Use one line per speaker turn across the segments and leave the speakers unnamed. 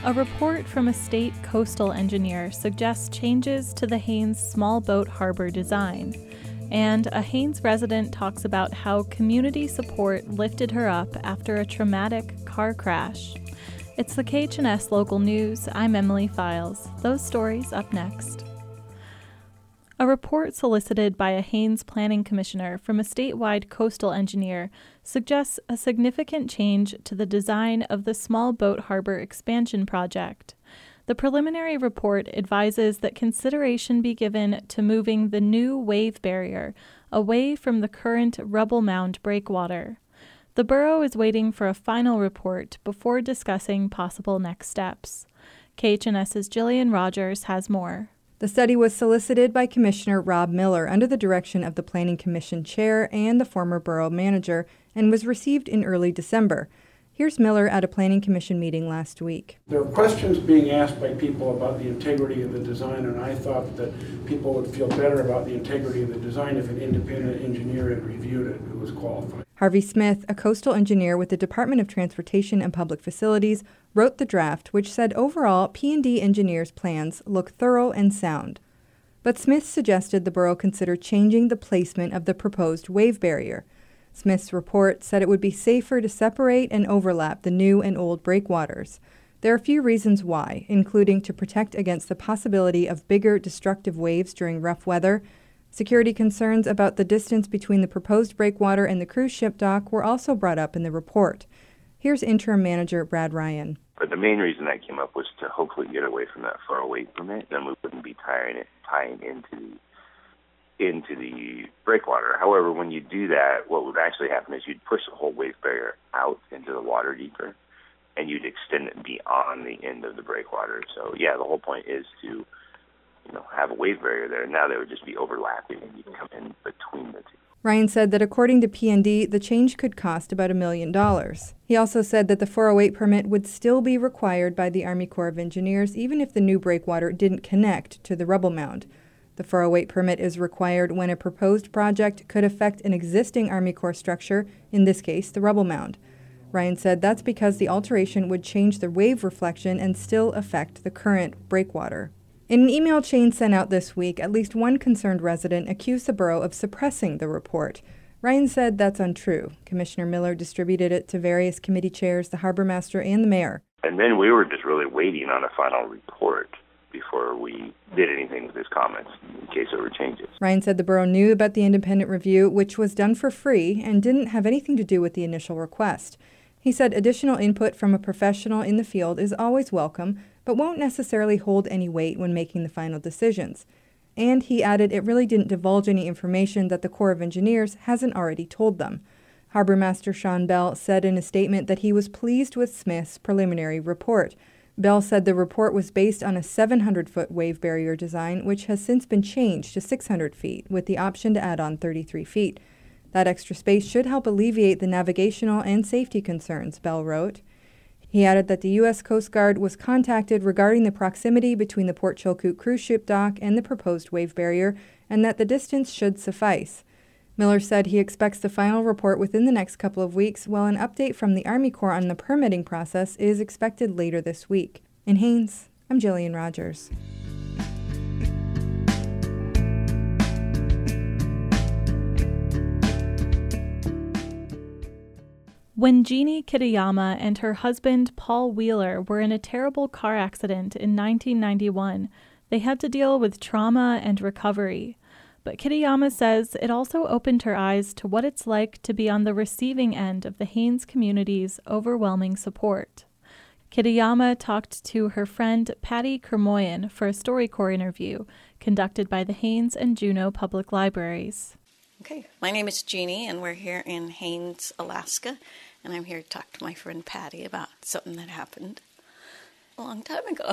A report from a state coastal engineer suggests changes to the Haines small boat harbor design. And a Haines resident talks about how community support lifted her up after a traumatic car crash. It's the KHNS Local News. I'm Emily Files. Those stories up next. A report solicited by a Haines planning commissioner from a statewide coastal engineer suggests a significant change to the design of the small boat harbor expansion project. The preliminary report advises that consideration be given to moving the new wave barrier away from the current rubble mound breakwater. The borough is waiting for a final report before discussing possible next steps. KHNS's Jillian Rogers has more.
The study was solicited by Commissioner Rob Miller under the direction of the Planning Commission Chair and the former borough manager and was received in early December. Here's Miller at a Planning Commission meeting last week.
There are questions being asked by people about the integrity of the design, and I thought that people would feel better about the integrity of the design if an independent engineer had reviewed it who was qualified.
Harvey Smith, a coastal engineer with the Department of Transportation and Public Facilities, wrote the draft, which said overall P&D engineers' plans look thorough and sound. But Smith suggested the borough consider changing the placement of the proposed wave barrier. Smith's report said it would be safer to separate and overlap the new and old breakwaters. There are a few reasons why, including to protect against the possibility of bigger destructive waves during rough weather. Security concerns about the distance between the proposed breakwater and the cruise ship dock were also brought up in the report. Here's interim manager Brad Ryan.
But the main reason that came up was to hopefully get away from that 408 permit. Then we wouldn't be tying into the breakwater. However, when you do that, what would actually happen is you'd push the whole wave barrier out into the water deeper, and you'd extend it beyond the end of the breakwater. So, yeah, the whole point is to have a wave barrier there. Now they would just be overlapping, and you'd come in between the two.
Ryan said that according to P&D, the change could cost about $1 million. He also said that the 408 permit would still be required by the Army Corps of Engineers even if the new breakwater didn't connect to the rubble mound. The 408 permit is required when a proposed project could affect an existing Army Corps structure, in this case, the rubble mound. Ryan said that's because the alteration would change the wave reflection and still affect the current breakwater. In an email chain sent out this week, at least one concerned resident accused the borough of suppressing the report. Ryan said that's untrue. Commissioner Miller distributed it to various committee chairs, the harbor master, and the mayor.
And then we were just really waiting on a final report before we did anything with his comments in case there were changes.
Ryan said the borough knew about the independent review, which was done for free and didn't have anything to do with the initial request. He said additional input from a professional in the field is always welcome, but won't necessarily hold any weight when making the final decisions. And he added it really didn't divulge any information that the Corps of Engineers hasn't already told them. Harbor Master Sean Bell said in a statement that he was pleased with Smith's preliminary report. Bell said the report was based on a 700-foot wave barrier design, which has since been changed to 600 feet, with the option to add on 33 feet. That extra space should help alleviate the navigational and safety concerns, Bell wrote. He added that the U.S. Coast Guard was contacted regarding the proximity between the Port Chilkoot cruise ship dock and the proposed wave barrier, and that the distance should suffice. Miller said he expects the final report within the next couple of weeks, while an update from the Army Corps on the permitting process is expected later this week. In Haines, I'm Jillian Rogers.
When Jeannie Kitayama and her husband Paul Wheeler were in a terrible car accident in 1991, they had to deal with trauma and recovery. But Kitayama says it also opened her eyes to what it's like to be on the receiving end of the Haines community's overwhelming support. Kitayama talked to her friend Patty Kermoyan for a StoryCorps interview conducted by the Haines and Juneau Public Libraries.
Okay, my name is Jeannie, and we're here in Haines, Alaska, and I'm here to talk to my friend Patty about something that happened a long time ago.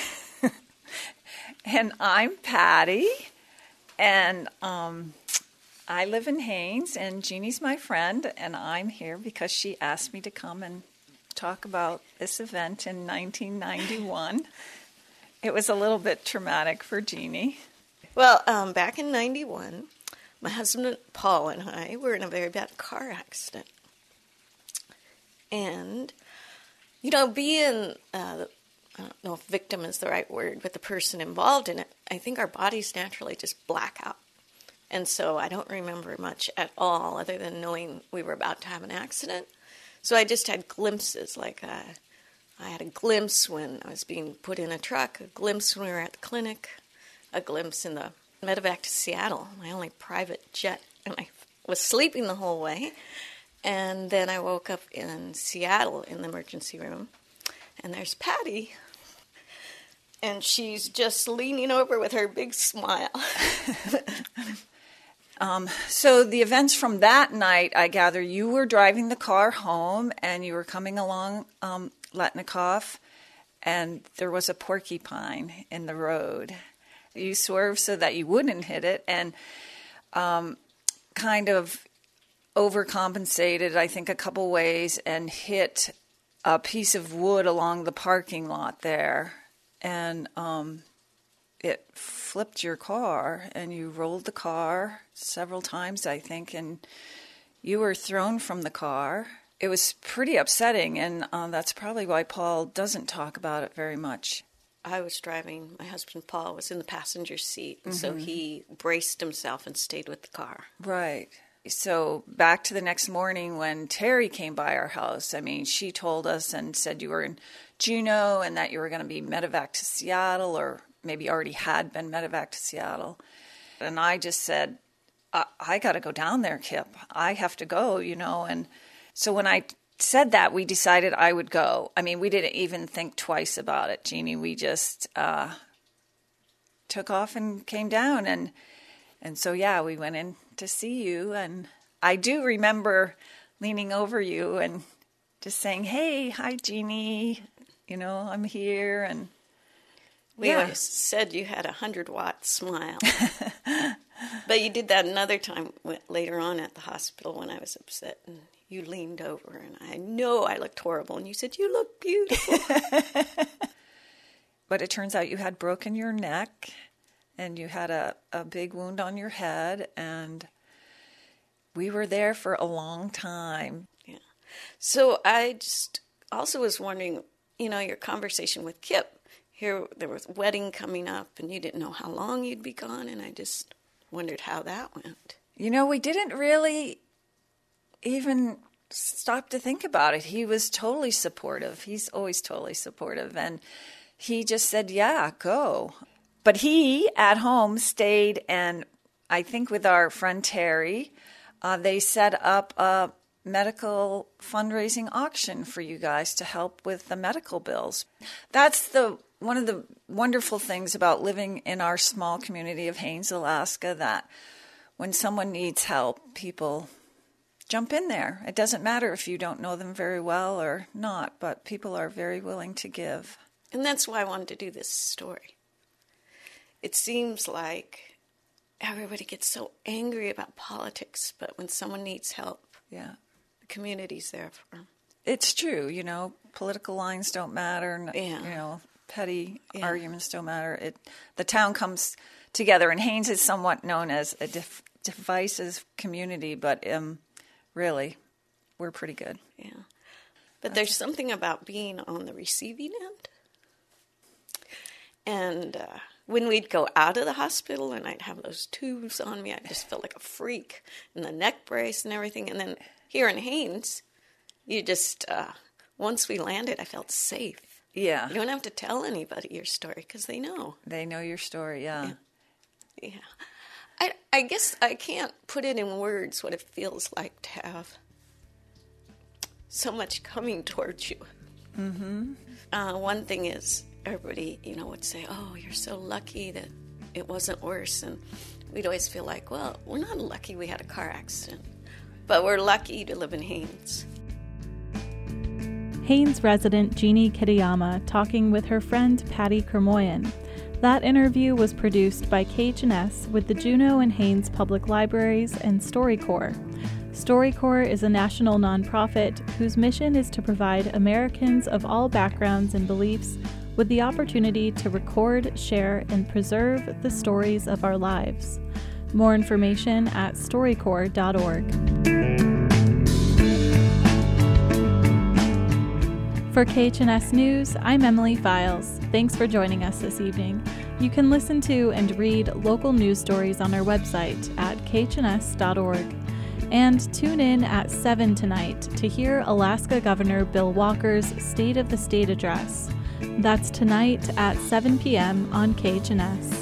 And I'm Patty, and I live in Haines, and Jeannie's my friend, and I'm here because she asked me to come and talk about this event in 1991. It was a little bit traumatic for Jeannie.
Well, back in 91, my husband Paul and I were in a very bad car accident. And, being a I don't know if victim is the right word, but the person involved in it, I think our bodies naturally just black out. And so I don't remember much at all other than knowing we were about to have an accident. So I just had glimpses, like I had a glimpse when I was being put in a truck, a glimpse when we were at the clinic, a glimpse in the medevac to Seattle, my only private jet. And I was sleeping the whole way. And then I woke up in Seattle in the emergency room. And there's Patty. And she's just leaning over with her big smile.
So the events from that night, I gather you were driving the car home and you were coming along Letnikoff, and there was a porcupine in the road. You swerved so that you wouldn't hit it and kind of overcompensated, I think, a couple ways and hit a piece of wood along the parking lot there. And it flipped your car, and you rolled the car several times, I think, and you were thrown from the car. It was pretty upsetting, and that's probably why Paul doesn't talk about it very much.
I was driving. My husband, Paul, was in the passenger seat, so he braced himself and stayed with the car.
Right. So back to the next morning when Terry came by our house, I mean, she told us and said you were in Juneau and that you were going to be medevac to Seattle, or maybe already had been medevac to Seattle. And I just said, I got to go down there, Kip. I have to go, And so when I said that, we decided I would go. I mean, we didn't even think twice about it, Jeannie. We just took off and came down. And so, yeah, we went in to see you. And I do remember leaning over you and just saying, hey, hi, Jeannie. I'm here. And
we always said you had a 100-watt smile. But you did that another time later on at the hospital when I was upset. And you leaned over, and I know I looked horrible. And you said, you look beautiful.
But it turns out you had broken your neck, and you had a big wound on your head. And we were there for a long time.
Yeah. So I just also was wondering, your conversation with Kip. Here, there was a wedding coming up, and you didn't know how long you'd be gone, and I just wondered how that went.
We didn't really even stop to think about it. He was totally supportive. He's always totally supportive, and he just said, yeah, go. But he, at home, stayed, and I think with our friend Terry, they set up a medical fundraising auction for you guys to help with the medical bills. That's one of the wonderful things about living in our small community of Haines, Alaska, that when someone needs help, people jump in there. It doesn't matter if you don't know them very well or not, but people are very willing to give.
And that's why I wanted to do this story. It seems like everybody gets so angry about politics, but when someone needs help,
yeah,
the community's there for them.
It's true, political lines don't matter, petty arguments don't matter. The town comes together, and Haines is somewhat known as a divisive community, but really, we're pretty good.
Yeah. But there's something about being on the receiving end. And when we'd go out of the hospital and I'd have those tubes on me, I just felt like a freak. And the neck brace and everything. And then here in Haines, you just, once we landed, I felt safe.
Yeah.
You don't have to tell anybody your story because they know.
They know your story, yeah.
I guess I can't put it in words what it feels like to have so much coming towards you.
Mm-hmm.
One thing is, everybody, would say, oh, you're so lucky that it wasn't worse. And we'd always feel like, well, we're not lucky we had a car accident, but we're lucky to live in Haines.
Haines resident Jeannie Kitayama talking with her friend Patty Kermoyan. That interview was produced by KHNS with the Juneau and Haines Public Libraries and StoryCorps. StoryCorps is a national nonprofit whose mission is to provide Americans of all backgrounds and beliefs with the opportunity to record, share, and preserve the stories of our lives. More information at storycorps.org. For For KHNS News, I'm Emily Files. Thanks for joining us this evening. You can listen to and read local news stories on our website at khns.org. And tune in at 7 tonight to hear Alaska Governor Bill Walker's State of the State address. That's tonight at 7 p.m. on KHNS.